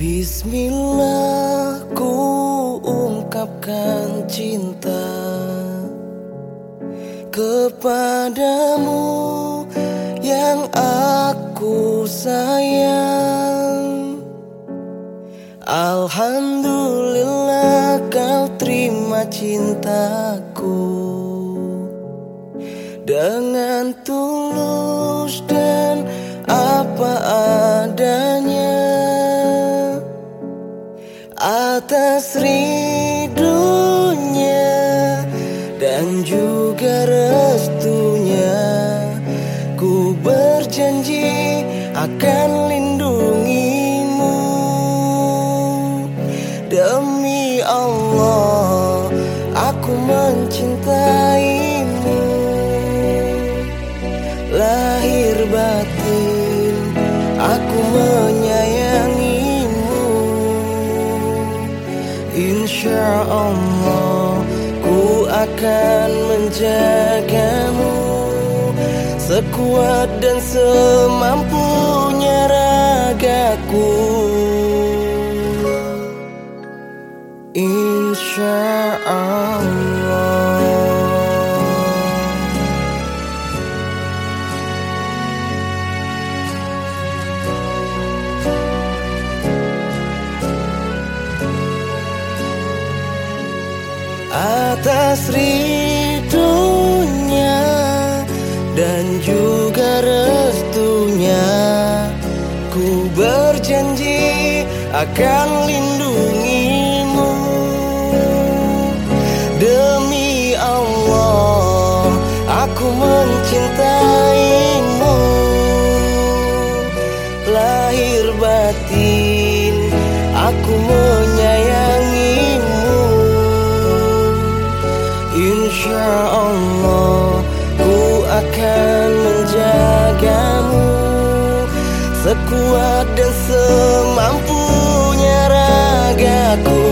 Bismillah, ku ungkapkan cinta kepadamu yang aku sayang. Alhamdulillah kau terima cintaku dengan tulus dan apa adanya. Atas ridhonya dan juga restunya, ku berjanji akan lindungimu. Demi Allah, aku mencintaimu. Lahir batin, aku menyayangimu. Insya Allah, ku akan menjagamu sekuat dan semampunya ragaku. Insya Allah. Atas ridhonya dan juga restunya, ku berjanji akan lindungimu. Demi Allah, aku mencintaimu. Lahir batin, aku menyayangimu. Insya Allah, ku akan menjagamu sekuat dan semampunya ragaku.